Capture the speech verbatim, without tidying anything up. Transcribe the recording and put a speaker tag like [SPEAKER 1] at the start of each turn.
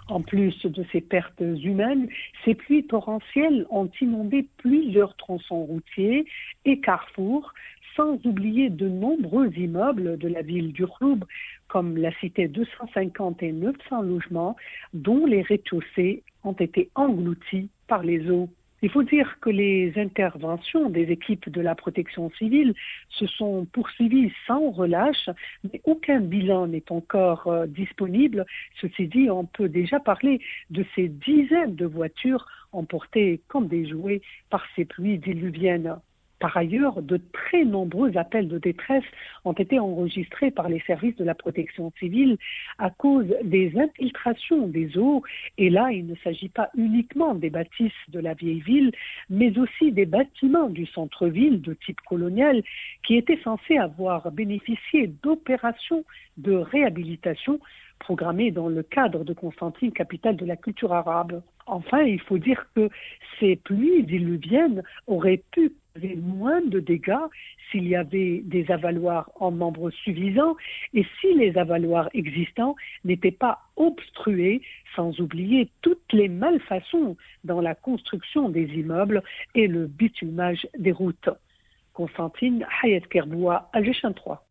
[SPEAKER 1] En plus de ces pertes humaines, ces pluies torrentielles ont inondé plusieurs tronçons routiers et carrefours, sans oublier de nombreux immeubles de la ville d'Urloub, comme la cité deux cent cinquante et neuf cents logements, dont les rez-de-chaussée ont été engloutis par les eaux. Il faut dire que les interventions des équipes de la protection civile se sont poursuivies sans relâche, mais aucun bilan n'est encore euh, disponible. Ceci dit, on peut déjà parler de ces dizaines de voitures emportées comme des jouets par ces pluies diluviennes. Par ailleurs, de très nombreux appels de détresse ont été enregistrés par les services de la protection civile à cause des infiltrations des eaux. Et là, il ne s'agit pas uniquement des bâtisses de la vieille ville, mais aussi des bâtiments du centre-ville de type colonial qui étaient censés avoir bénéficié d'opérations de réhabilitation programmées dans le cadre de Constantine, capitale de la culture arabe. Enfin, il faut dire que ces pluies diluviennes auraient pu causer moins de dégâts s'il y avait des avaloirs en nombre suffisant et si les avaloirs existants n'étaient pas obstrués, sans oublier toutes les malfaçons dans la construction des immeubles et le bitumage des routes. Constantine, Hayat Kerboua, Alger trois.